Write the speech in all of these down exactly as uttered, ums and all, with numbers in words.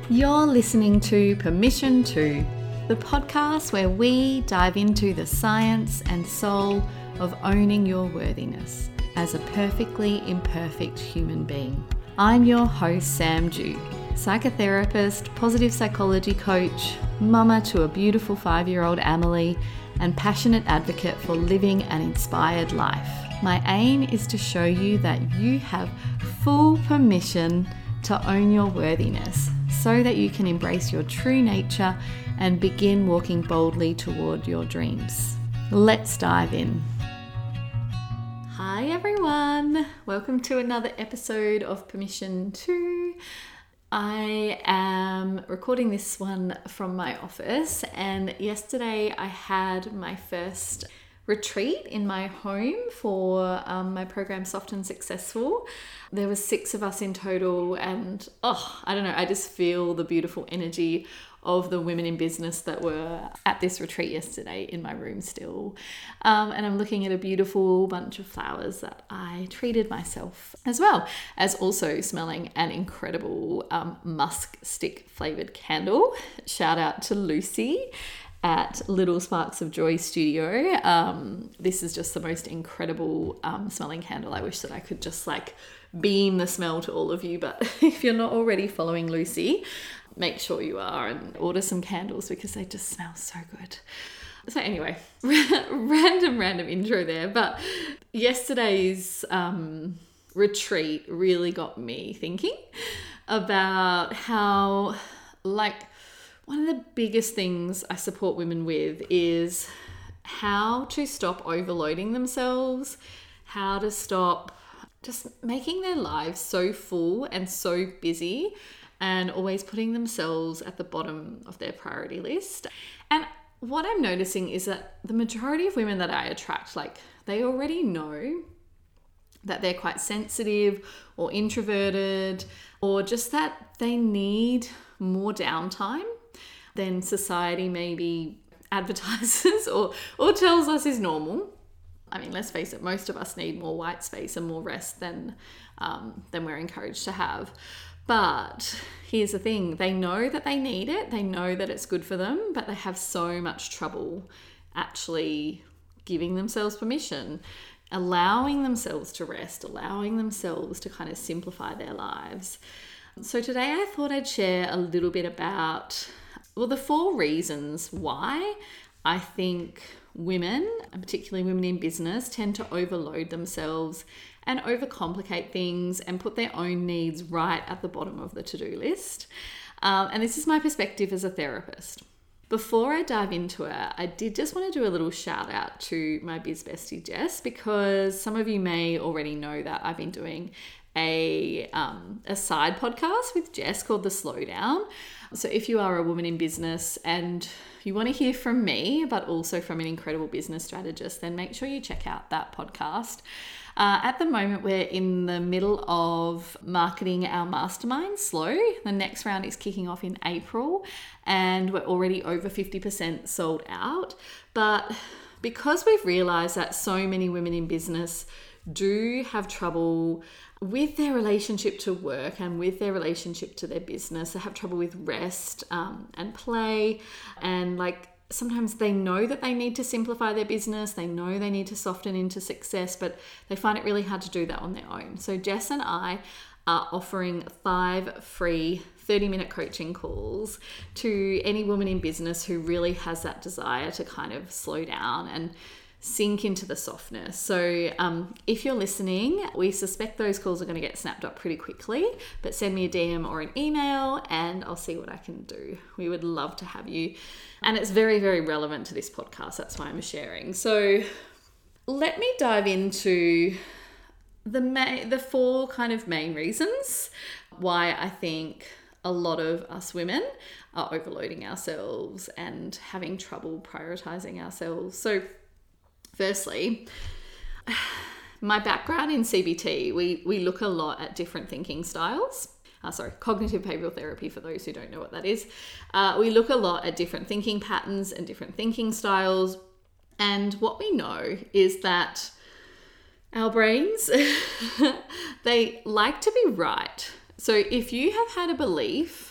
You're listening to Permission To, the podcast where we dive into the science and soul of owning your worthiness as a perfectly imperfect human being. I'm your host, Sam Dew, psychotherapist, positive psychology coach, mama to a beautiful five-year-old Amelie, and passionate advocate for living an inspired life. My aim is to show you that you have full permission to own your worthiness so that you can embrace your true nature and begin walking boldly toward your dreams. Let's dive in. Hi everyone, welcome to another episode of Permission To. I am recording this one from my office, and yesterday I had my first retreat in my home for um, my program Soft and Successful. There was six of us in total, and oh, I don't know, I just feel the beautiful energy of the women in business that were at this retreat yesterday in my room still. Um, and I'm looking at a beautiful bunch of flowers that I treated myself, as well as also smelling an incredible um, musk stick flavored candle. Shout out to Lucy at Little Sparks of Joy Studio. Um, this is just the most incredible um, smelling candle. I wish that I could just like beam the smell to all of you, but if you're not already following Lucy, make sure you are and order some candles because they just smell so good. So anyway, random, random intro there, but yesterday's um, retreat really got me thinking about how, like, one of the biggest things I support women with is how to stop overloading themselves, how to stop just making their lives so full and so busy and always putting themselves at the bottom of their priority list. And what I'm noticing is that the majority of women that I attract, like, they already know that they're quite sensitive or introverted, or just that they need more downtime than society maybe advertises or, or tells us is normal. I mean, let's face it, most of us need more white space and more rest than, um, than we're encouraged to have. But here's the thing, they know that they need it, they know that it's good for them, but they have so much trouble actually giving themselves permission, allowing themselves to rest, allowing themselves to kind of simplify their lives. So today I thought I'd share a little bit about, well, the four reasons why I think women, and particularly women in business, tend to overload themselves and overcomplicate things and put their own needs right at the bottom of the to-do list. Um, and this is my perspective as a therapist. Before I dive into it, I did just want to do a little shout out to my biz bestie Jess, because some of you may already know that I've been doing a um, a side podcast with Jess called The Slowdown. So if you are a woman in business and you want to hear from me, but also from an incredible business strategist, then make sure you check out that podcast. Uh, at the moment, we're in the middle of marketing our mastermind, Slow. The next round is kicking off in April, and we're already over fifty percent sold out. But because we've realized that so many women in business do have trouble with their relationship to work and with their relationship to their business, they have trouble with rest um, and play, and like sometimes they know that they need to simplify their business, they know they need to soften into success, but they find it really hard to do that on their own. So Jess and I are offering five free thirty minute coaching calls to any woman in business who really has that desire to kind of slow down and sink into the softness. So um, if you're listening, we suspect those calls are going to get snapped up pretty quickly, but send me a D M or an email and I'll see what I can do. We would love to have you. And it's very, very relevant to this podcast. That's why I'm sharing. So let me dive into the ma- the four kind of main reasons why I think a lot of us women are overloading ourselves and having trouble prioritizing ourselves. So firstly, my background in C B T, we, we look a lot at different thinking styles. Uh, sorry, cognitive behavioral therapy, for those who don't know what that is. Uh, we look a lot at different thinking patterns and different thinking styles. And what we know is that our brains, they like to be right. So if you have had a belief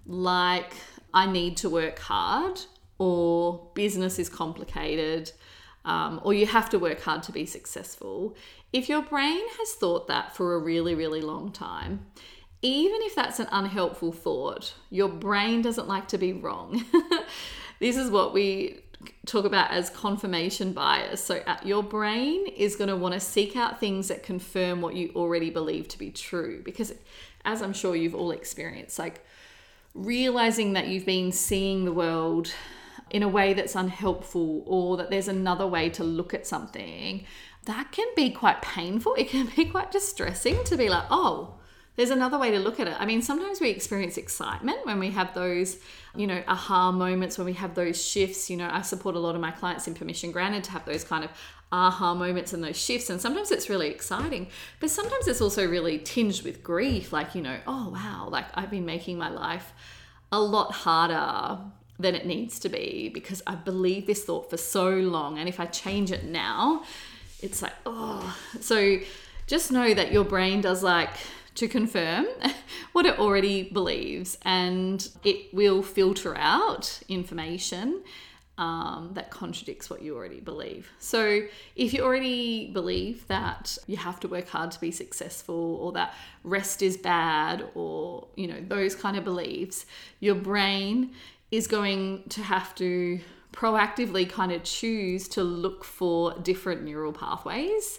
like I need to work hard, or business is complicated, um, or you have to work hard to be successful, if your brain has thought that for a really, really long time, even if that's an unhelpful thought, your brain doesn't like to be wrong. This is what we talk about as confirmation bias. So your brain is going to want to seek out things that confirm what you already believe to be true, because as I'm sure you've all experienced, like realizing that you've been seeing the world in a way that's unhelpful, or that there's another way to look at something, that can be quite painful. It can be quite distressing to be like, oh, there's another way to look at it. I mean, sometimes we experience excitement when we have those, you know, aha moments, when we have those shifts. You know, I support a lot of my clients in Permission Granted to have those kind of aha moments and those shifts. And sometimes it's really exciting, but sometimes it's also really tinged with grief. Like, you know, oh, wow, like I've been making my life a lot harder than it needs to be because I believe this thought for so long. And if I change it now, it's like, oh. So just know that your brain does like to confirm what it already believes, and it will filter out information um, that contradicts what you already believe. So if you already believe that you have to work hard to be successful, or that rest is bad, or, you know, those kind of beliefs, your brain is going to have to proactively kind of choose to look for different neural pathways.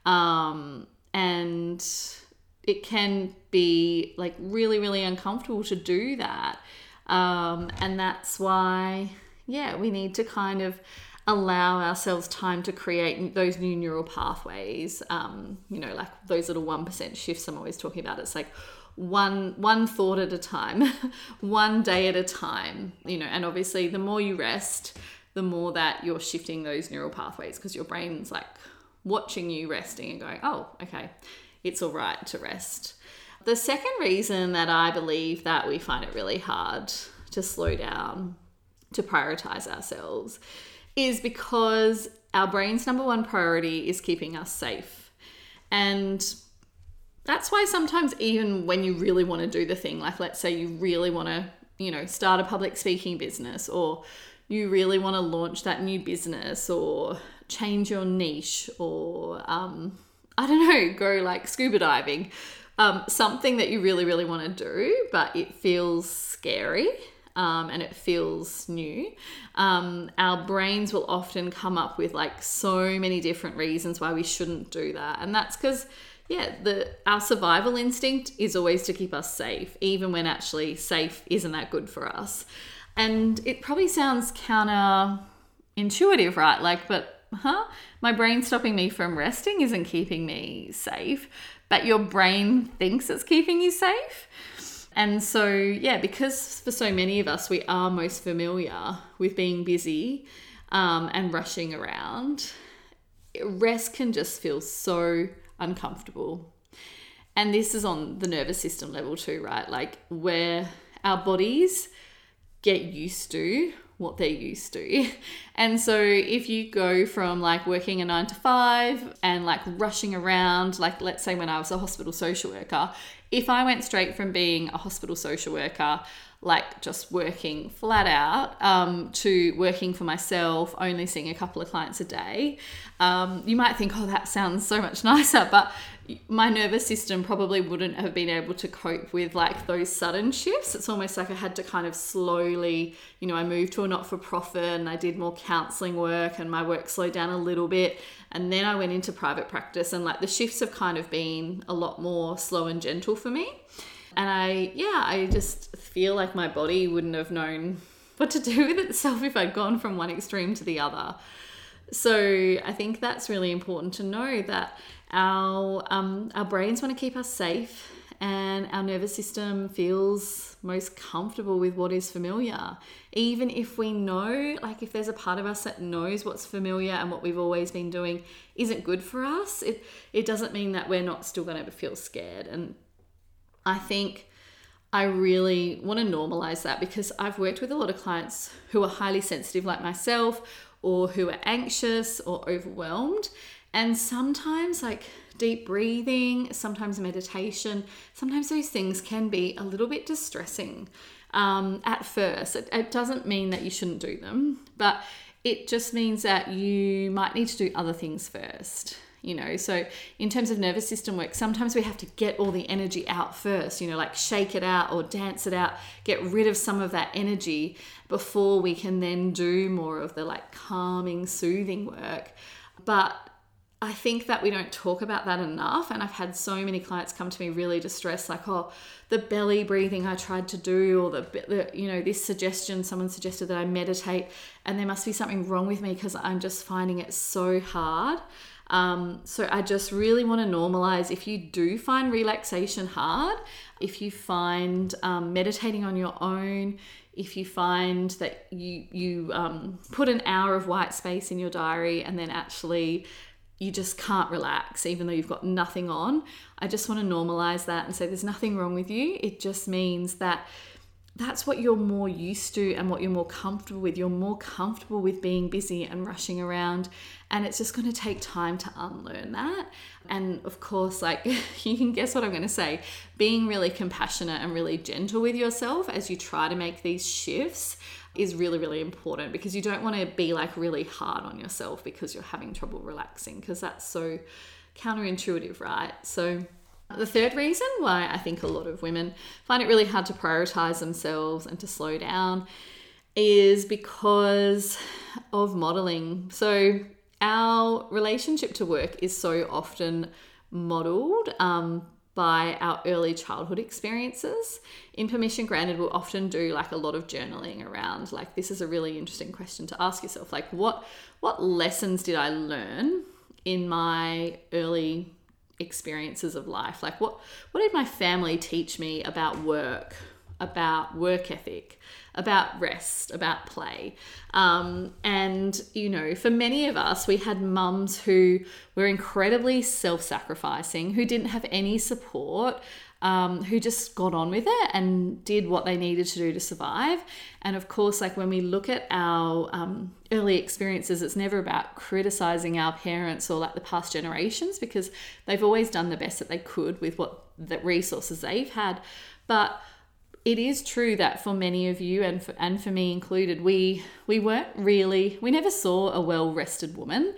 Um, and it can be like really, really uncomfortable to do that. Um, and that's why, yeah, we need to kind of allow ourselves time to create those new neural pathways. Um, you know, like those little one percent shifts I'm always talking about. It's like one, one thought at a time, one day at a time, you know, and obviously the more you rest, the more that you're shifting those neural pathways, because your brain's like watching you resting and going, oh, okay, it's all right to rest. The second reason that I believe that we find it really hard to slow down, to prioritize ourselves, is because our brain's number one priority is keeping us safe. And that's why sometimes even when you really want to do the thing, like let's say you really want to, you know, start a public speaking business, or you really want to launch that new business, or change your niche, or um, I don't know, go like scuba diving, um, something that you really, really want to do, but it feels scary um, and it feels new. Um, our brains will often come up with like so many different reasons why we shouldn't do that. And that's because, yeah, the our survival instinct is always to keep us safe, even when actually safe isn't that good for us. And it probably sounds counterintuitive, right? Like, but huh? My brain stopping me from resting isn't keeping me safe, but your brain thinks it's keeping you safe. And so, yeah, because for so many of us, we are most familiar with being busy um, and rushing around, rest can just feel so uncomfortable. And this is on the nervous system level too, right? Like where our bodies get used to what they're used to. And so if you go from like working a nine to five and like rushing around, like let's say when I was a hospital social worker, if I went straight from being a hospital social worker, like just working flat out, um, to working for myself, only seeing a couple of clients a day, um, you might think, oh, that sounds so much nicer, but my nervous system probably wouldn't have been able to cope with like those sudden shifts. It's almost like I had to kind of slowly, you know, I moved to a not-for-profit and I did more counselling work and my work slowed down a little bit. And then I went into private practice and like the shifts have kind of been a lot more slow and gentle for me. And I, yeah, I just feel like my body wouldn't have known what to do with itself if I'd gone from one extreme to the other. So I think that's really important to know, that our um, our brains want to keep us safe, and our nervous system feels most comfortable with what is familiar. Even if we know, like if there's a part of us that knows what's familiar and what we've always been doing isn't good for us, it, it doesn't mean that we're not still going to feel scared. And I think I really want to normalize that, because I've worked with a lot of clients who are highly sensitive like myself, or who are anxious or overwhelmed. And sometimes like deep breathing, sometimes meditation, sometimes those things can be a little bit distressing. um, at first. It, it doesn't mean that you shouldn't do them, but it just means that you might need to do other things first. You know, so in terms of nervous system work, sometimes we have to get all the energy out first, you know, like shake it out or dance it out, get rid of some of that energy before we can then do more of the like calming, soothing work. But I think that we don't talk about that enough. And I've had so many clients come to me really distressed, like, oh, the belly breathing I tried to do, or the, the you know, this suggestion, someone suggested that I meditate, and there must be something wrong with me because I'm just finding it so hard. Um, so I just really want to normalize, if you do find relaxation hard, if you find um, meditating on your own, if you find that you, you um, put an hour of white space in your diary and then actually you just can't relax, even though you've got nothing on, I just want to normalize that and say there's nothing wrong with you. It just means that that's what you're more used to and what you're more comfortable with. You're more comfortable with being busy and rushing around, and it's just going to take time to unlearn that. And of course, like, you can guess what I'm going to say, being really compassionate and really gentle with yourself as you try to make these shifts is really, really important, because you don't want to be like really hard on yourself because you're having trouble relaxing, because that's so counterintuitive, right? So the third reason why I think a lot of women find it really hard to prioritize themselves and to slow down is because of modeling. So our relationship to work is so often modeled um, by our early childhood experiences. In Permission Granted, we'll often do like a lot of journaling around, like, this is a really interesting question to ask yourself. Like, what, what lessons did I learn in my early experiences of life? Like, what what did my family teach me about work, about work ethic, about rest, about play? Um, and, you know, for many of us, we had mums who were incredibly self-sacrificing, who didn't have any support, um, who just got on with it and did what they needed to do to survive. And of course, like, when we look at our um, early experiences, it's never about criticizing our parents or like the past generations, because they've always done the best that they could with what the resources they've had. But it is true that for many of you, and for, and for me included, we we weren't really, we never saw a well-rested woman.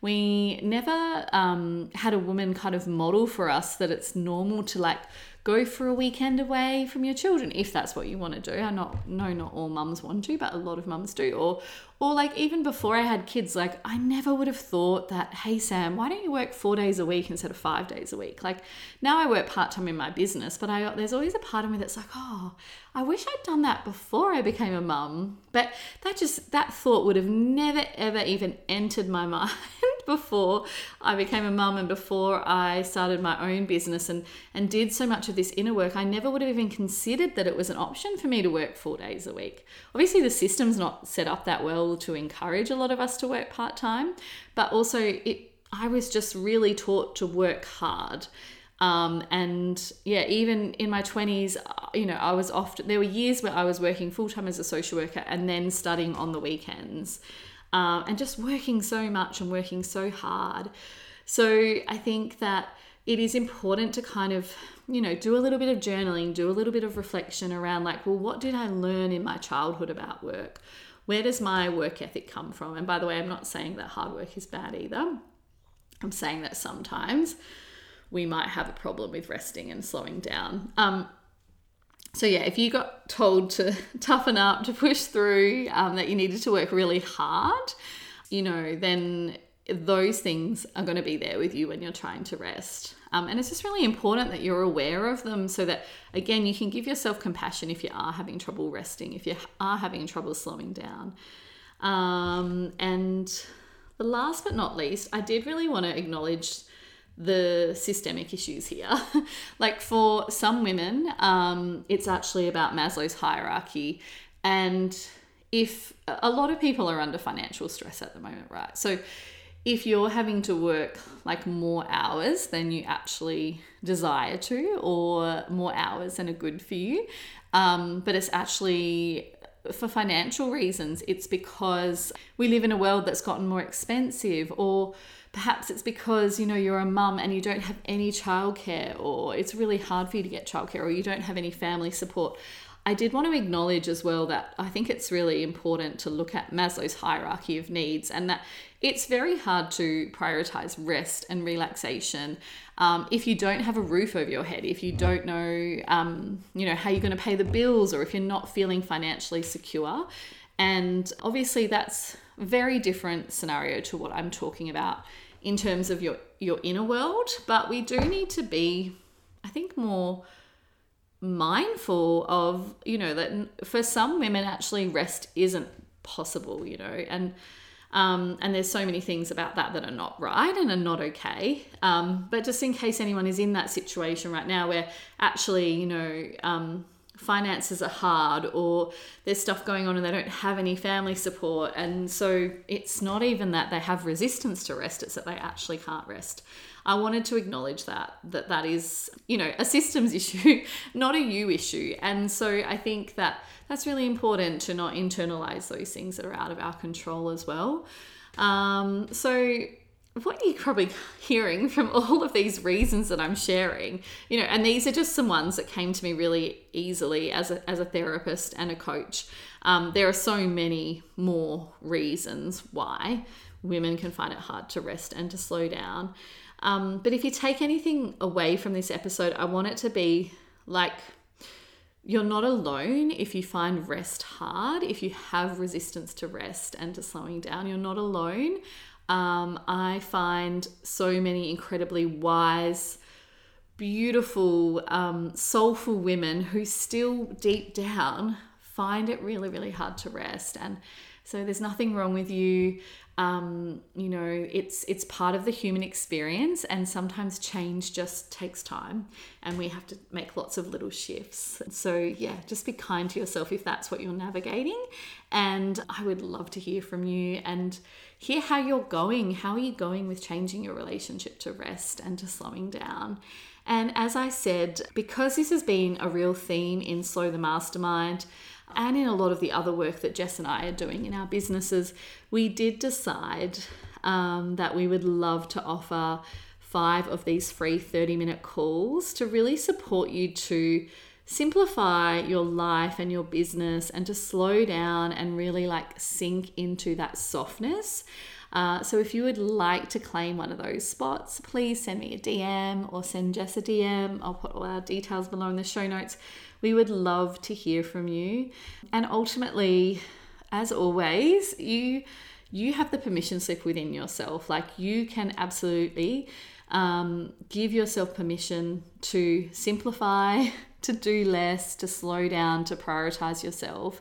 We never um, had a woman kind of model for us that it's normal to like go for a weekend away from your children, if that's what you want to do. I not no, not all mums want to, but a lot of mums do. Or or like, even before I had kids, like, I never would have thought that, hey Sam, why don't you work four days a week instead of five days a week? Like, now I work part-time in my business, but I there's always a part of me that's like, oh, I wish I'd done that before I became a mum. But that just, that thought would have never, ever even entered my mind before I became a mum and before I started my own business and, and did so much of this inner work. I never would have even considered that it was an option for me to work four days a week. Obviously, the system's not set up that well to encourage a lot of us to work part-time, but also it, I was just really taught to work hard. Um, and yeah, even in my twenties, you know, I was often, there were years where I was working full-time as a social worker and then studying on the weekends. Um, and just working so much and working so hard. So I think that it is important to kind of, you know, do a little bit of journaling, do a little bit of reflection around like, well, what did I learn in my childhood about work? Where does my work ethic come from? And by the way, I'm not saying that hard work is bad either. I'm saying that sometimes we might have a problem with resting and slowing down. Um, So yeah, if you got told to toughen up, to push through, um, that you needed to work really hard, you know, then those things are going to be there with you when you're trying to rest. Um, and it's just really important that you're aware of them so that, again, you can give yourself compassion if you are having trouble resting, if you are having trouble slowing down. Um, and the last but not least, I did really want to acknowledge the systemic issues here. Like, for some women, um, it's actually about Maslow's hierarchy. And if a lot of people are under financial stress at the moment, right? So if you're having to work like more hours than you actually desire to, or more hours than are good for you, um, but it's actually for financial reasons, it's because we live in a world that's gotten more expensive, or perhaps it's because, you know, you're a mum and you don't have any childcare, or it's really hard for you to get childcare, or you don't have any family support. I did want to acknowledge as well that I think it's really important to look at Maslow's hierarchy of needs, and that it's very hard to prioritize rest and relaxation um, if you don't have a roof over your head, if you don't know, um, you know, how you're going to pay the bills, or if you're not feeling financially secure. And obviously that's a very different scenario to what I'm talking about in terms of your, your inner world. But we do need to be, I think, more mindful of, you know, that for some women actually rest isn't possible, you know, and um, and there's so many things about that that are not right and are not okay. Um, but just in case anyone is in that situation right now where actually, you know, um, finances are hard, or there's stuff going on and they don't have any family support, and so it's not even that they have resistance to rest, it's that they actually can't rest. I wanted to acknowledge that, that that is, you know, a systems issue, not a you issue. And so I think that that's really important to not internalize those things that are out of our control as well. Um, so what you're probably hearing from all of these reasons that I'm sharing, you know, and these are just some ones that came to me really easily as a, as a therapist and a coach. Um, there are so many more reasons why women can find it hard to rest and to slow down. Um, but if you take anything away from this episode, I want it to be like, you're not alone if you find rest hard, if you have resistance to rest and to slowing down, you're not alone. Um, I find so many incredibly wise, beautiful, um, soulful women who still deep down find it really, really hard to rest. And so there's nothing wrong with you. Um, you know, it's it's part of the human experience, and sometimes change just takes time and we have to make lots of little shifts. So yeah, just be kind to yourself if that's what you're navigating. And I would love to hear from you and hear how you're going. How are you going with changing your relationship to rest and to slowing down? And as I said, because this has been a real theme in Slow the Mastermind, and in a lot of the other work that Jess and I are doing in our businesses, we did decide um, that we would love to offer five of these free thirty minute calls to really support you to simplify your life and your business and to slow down and really like sink into that softness. Uh, so if you would like to claim one of those spots, please send me a D M or send Jess a D M. I'll put all our details below in the show notes. We would love to hear from you. And ultimately, as always, you you have the permission slip within yourself. Like, you can absolutely um, give yourself permission to simplify, to do less, to slow down, to prioritize yourself.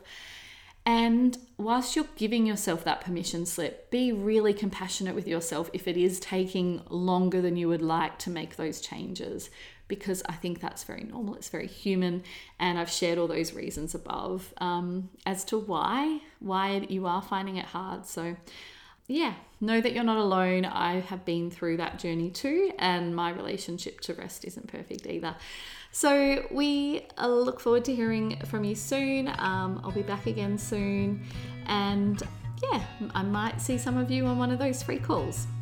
And whilst you're giving yourself that permission slip, be really compassionate with yourself if it is taking longer than you would like to make those changes, because I think that's very normal. It's very human. And I've shared all those reasons above um, as to why, why you are finding it hard. So yeah, know that you're not alone. I have been through that journey too, and my relationship to rest isn't perfect either. So we look forward to hearing from you soon. Um, I'll be back again soon. And yeah, I might see some of you on one of those free calls.